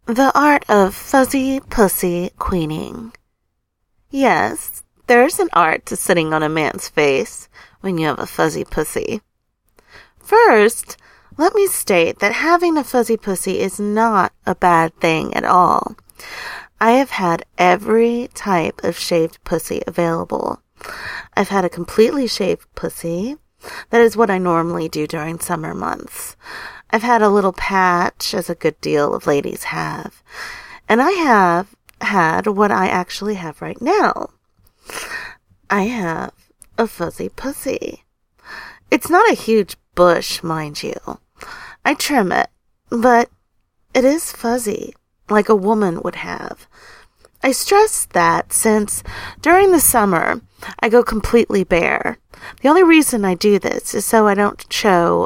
The art of fuzzy pussy queening. Yes, there's an art to sitting on a man's face when you have a fuzzy pussy. First, let me state that having a fuzzy pussy is not a bad thing at all. I have had every type of shaved pussy available. I've had a completely shaved pussy. That is what I normally do during summer months. I've had a little patch, as a good deal of ladies have. And I have had what I actually have right now. I have a fuzzy pussy. It's not a huge bush, mind you. I trim it, but it is fuzzy, like a woman would have. I stress that since during the summer, I go completely bare. The only reason I do this is so I don't show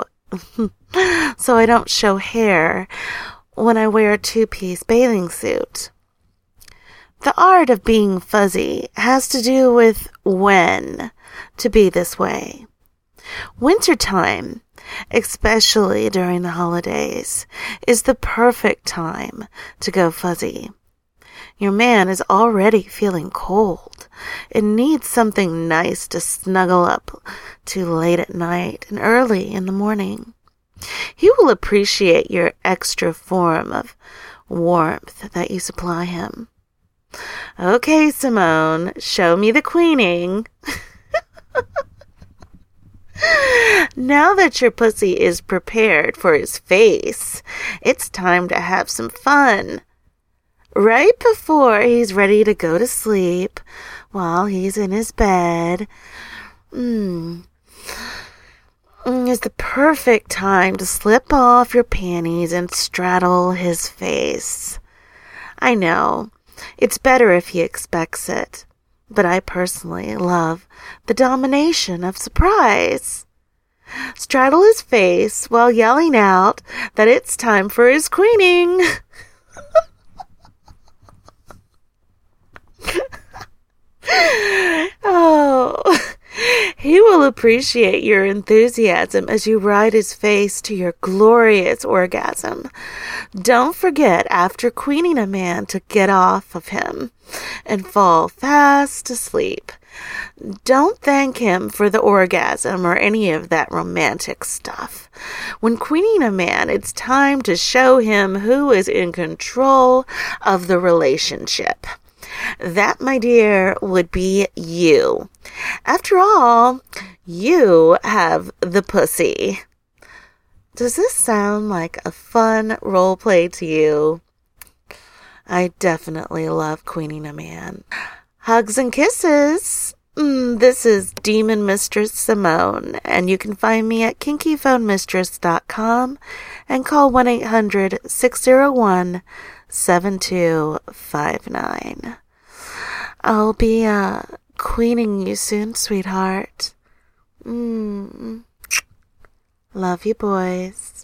hair when I wear a two-piece bathing suit. The art of being fuzzy has to do with when to be this way. Wintertime, especially during the holidays, is the perfect time to go fuzzy. Your man is already feeling cold and needs something nice to snuggle up to late at night and early in the morning. He will appreciate your extra form of warmth that you supply him. Okay, Simone, show me the queening. Now that your pussy is prepared for his face, it's time to have some fun. Right before he's ready to go to sleep, while he's in his bed, is the perfect time to slip off your panties and straddle his face. I know, it's better if he expects it, but I personally love the domination of surprise. Straddle his face while yelling out that it's time for his queening. Oh, he will appreciate your enthusiasm as you ride his face to your glorious orgasm. Don't forget, after queening a man, to get off of him and fall fast asleep. Don't thank him for the orgasm or any of that romantic stuff. When queening a man, it's time to show him who is in control of the relationship. That, my dear, would be you. After all, you have the pussy. Does this sound like a fun role play to you? I definitely love queening a man. Hugs and kisses. This is Demon Mistress Simone, and you can find me at kinkyphonemistress.com and call 1-800-601-7259. I'll be queening you soon, sweetheart. Love you, boys.